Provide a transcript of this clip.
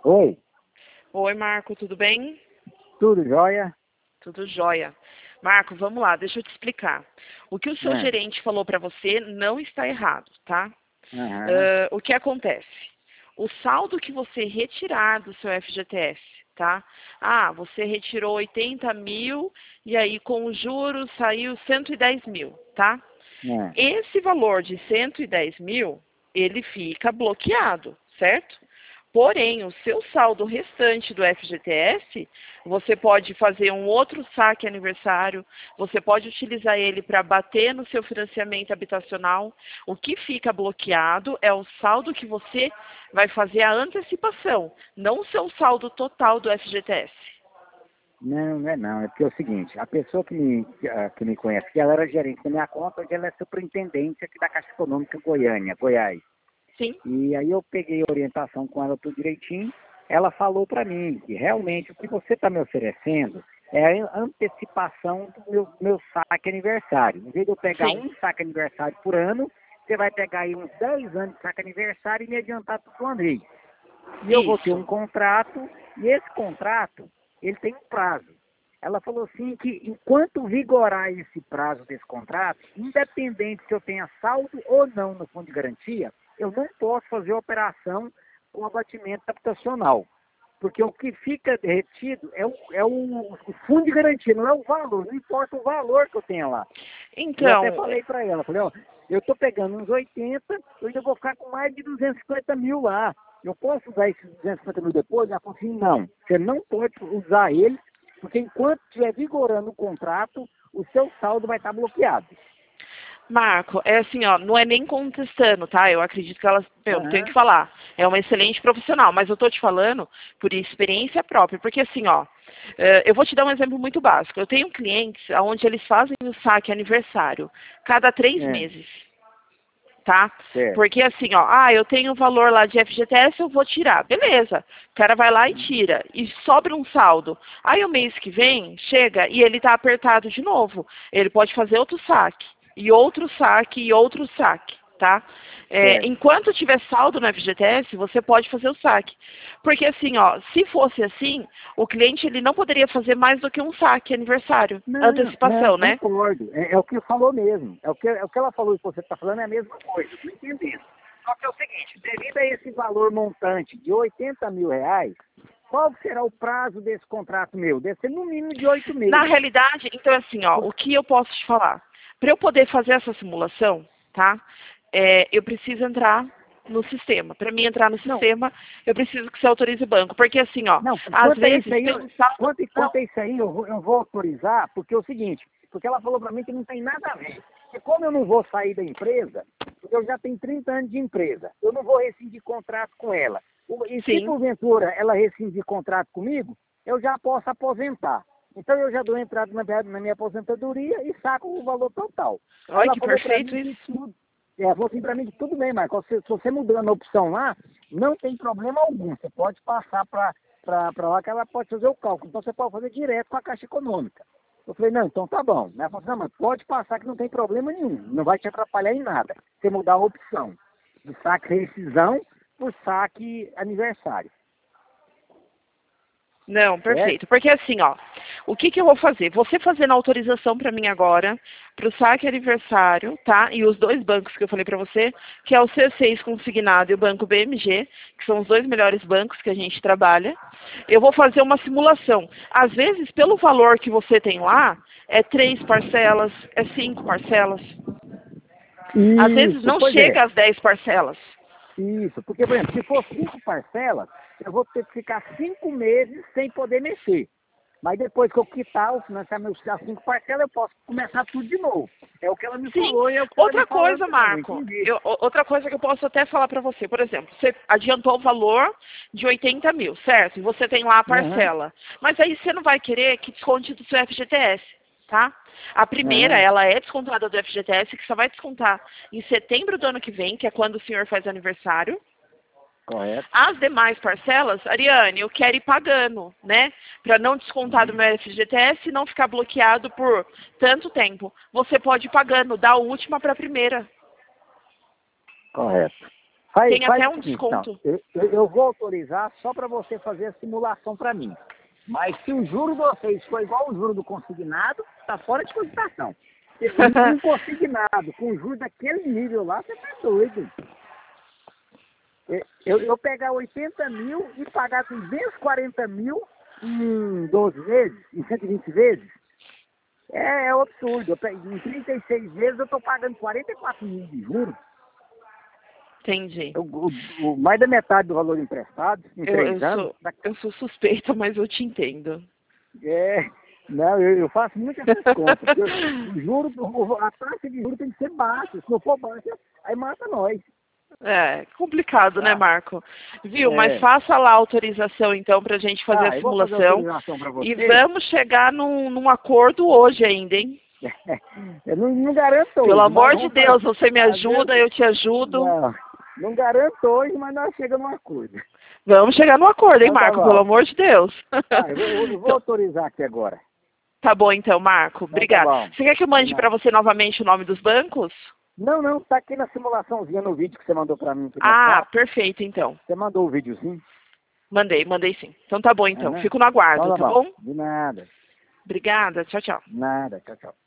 Oi, Oi, Marco, tudo bem? tudo jóia? Tudo jóia. Marco, vamos lá, deixa eu te explicar. O que o seu É, gerente falou para você não está errado, tá? aham, O que acontece? O saldo que você retirar do seu FGTS, tá? Ah, você retirou 80 mil e aí com os juros saiu 110 mil, tá? é. Esse valor de 110 mil, ele fica bloqueado, certo? Porém, o seu saldo restante do FGTS, você pode fazer um outro saque aniversário, você pode utilizar ele para bater no seu financiamento habitacional. O que fica bloqueado é o saldo que você vai fazer a antecipação, não o seu saldo total do FGTS. Não, não é não. É porque é o seguinte, a pessoa que me conhece, que ela era gerente da minha conta, hoje ela é superintendente aqui da Caixa Econômica Goiânia, Goiás. Sim? E aí eu peguei a orientação com ela tudo direitinho. Ela falou para mim que realmente o que você está me oferecendo é a antecipação do meu saque aniversário. Em vez de eu pegar Sim. um saque aniversário por ano, você vai pegar aí uns 10 anos de saque aniversário e me adiantar tudo de uma vez. E eu vou ter um Isso. contrato, e esse contrato, ele tem um prazo. Ela falou assim que enquanto vigorar esse prazo desse contrato, independente se eu tenha saldo ou não no fundo de garantia, eu não posso fazer operação com abatimento habitacional. Porque o que fica retido é o fundo de garantia, não é o valor, não importa o valor que eu tenha lá. E eu até Então, falei para ela, falei, ó, eu estou pegando uns 80, eu ainda vou ficar com mais de 250 mil lá. Eu posso usar esses 250 mil depois? Ela falou assim, não, você não pode usar eles, porque enquanto estiver vigorando o contrato, o seu saldo vai estar bloqueado. Marco, é assim, ó, não é nem contestando, tá? Eu acredito que ela, meu, não tenho o que Aham, falar. É uma excelente profissional, mas eu tô te falando por experiência própria, porque assim, ó, eu vou te dar um exemplo muito básico. Eu tenho clientes onde eles fazem o saque aniversário cada 3 meses, tá? certo. Porque assim, ó, eu tenho o valor lá de FGTS, eu vou tirar. Beleza. O cara vai lá e tira. E sobra um saldo. Aí o mês que vem, chega e ele tá apertado de novo. Ele pode fazer outro saque. E outro saque, e outro saque, tá? Certo. Enquanto tiver saldo no FGTS, você pode fazer o saque. Porque assim, ó, se fosse assim, o cliente ele não poderia fazer mais do que um saque aniversário. Não, não, Antecipação, né? concordo. É o que falou mesmo. É o que ela falou e você está falando é a mesma coisa. Estou entendendo. Só que é o seguinte, devido a esse valor montante de 80 mil reais, qual será o prazo desse contrato meu? Deve ser no mínimo de 8 Na meses. realidade, então assim, ó, Por- o que eu posso te falar? Para eu poder fazer essa simulação, tá? Eu preciso entrar no sistema. Para mim entrar no Não, sistema, eu preciso que você autorize o banco. Porque assim, ó, não, às quanto a isso vezes aí, tem um saldo. Não, quanto a isso aí eu vou autorizar, porque é o seguinte, porque ela falou para mim que não tem nada a ver. Porque como eu não vou sair da empresa, porque eu já tenho 30 anos de empresa, eu não vou rescindir contrato com ela. E se sim. porventura ela rescindir contrato comigo, eu já posso aposentar. Então eu já dou entrada na minha aposentadoria e saco o valor total. Aí Olha ela que falou para perfeito mim que isso. tudo, falou assim para mim que tudo bem, Marcos, se você mudando a opção lá, não tem problema algum. Você pode passar para lá que ela pode fazer o cálculo. Então você pode fazer direto com a Caixa Econômica. Eu falei, não, então tá bom. Ela falou assim, não, mas pode passar que não tem problema nenhum. Não vai te atrapalhar em nada. Você mudar a opção de saque rescisão por saque aniversário. Não, Certo? perfeito. Porque assim, ó, o que que eu vou fazer? Você fazendo a autorização para mim agora, para o saque aniversário, tá? E os dois bancos que eu falei para você, que é o C6 Consignado e o Banco BMG, que são os dois melhores bancos que a gente trabalha. Eu vou fazer uma simulação. Às vezes, pelo valor que você tem lá, é 3 parcelas, é 5 parcelas. Às vezes Isso, não pois é. chega às 10 parcelas. Isso. Porque, por exemplo, se for 5 parcelas, eu vou ter que ficar 5 meses sem poder mexer. Mas depois que eu quitar o financiamento das 5 parcelas, eu posso começar tudo de novo. É o que ela me Sim. falou e é o que ela me Outra falou coisa, também. Eu Marco, entendi. outra coisa que eu posso até falar para você, por exemplo, você adiantou o valor de 80 mil, certo? E você tem lá a Aham, parcela. Mas aí você não vai querer que desconte do seu FGTS, tá? A primeira, aham, ela é descontada do FGTS, que só vai descontar em setembro do ano que vem, que é quando o senhor faz aniversário. correto. As demais parcelas, Ariane, eu quero ir pagando, né? Para não descontar do Uhum, meu FGTS e não ficar bloqueado por tanto tempo. Você pode ir pagando, da última para a primeira. correto. Tem até o um seguinte, desconto. eu vou autorizar só para você fazer a simulação para mim. Mas se o juro de vocês for igual o juro do consignado, tá fora de cogitação. Um consignado com juro daquele nível lá, você tá doido. Eu pegar 80 mil e pagar 240 mil em 12 vezes, em 120 vezes, é um absurdo. Em 36 vezes eu estou pagando 44 mil de juros. Entendi. Mais da metade do valor emprestado, em 3 anos. Eu sou suspeita, mas eu te entendo. Não, eu faço muito essas contas. O juro, a taxa de juros tem que ser baixa. Se não for baixa, aí mata nós. É complicado, né, Marco? Viu? Mas faça lá a autorização, então, para a gente fazer a simulação. Eu vou fazer a autorização pra você. E vamos chegar num acordo hoje ainda, hein? Eu não garanto hoje. Pelo amor de Deus, você me ajuda, eu te ajudo. Não garanto hoje, mas nós chegamos num acordo. Vamos chegar num acordo, hein, Então, Marco? Pelo amor de Deus. Eu vou autorizar aqui agora. Tá bom, então, Marco. Obrigada. Tá, você quer que eu mande para você novamente o nome dos bancos? Não, tá aqui na simulaçãozinha no vídeo que você mandou para mim. Perfeito, então. Você mandou o videozinho? Mandei sim. Então tá bom, então. Fico no aguardo, então, tá bom? De nada. Obrigada, tchau, tchau. Nada, tchau.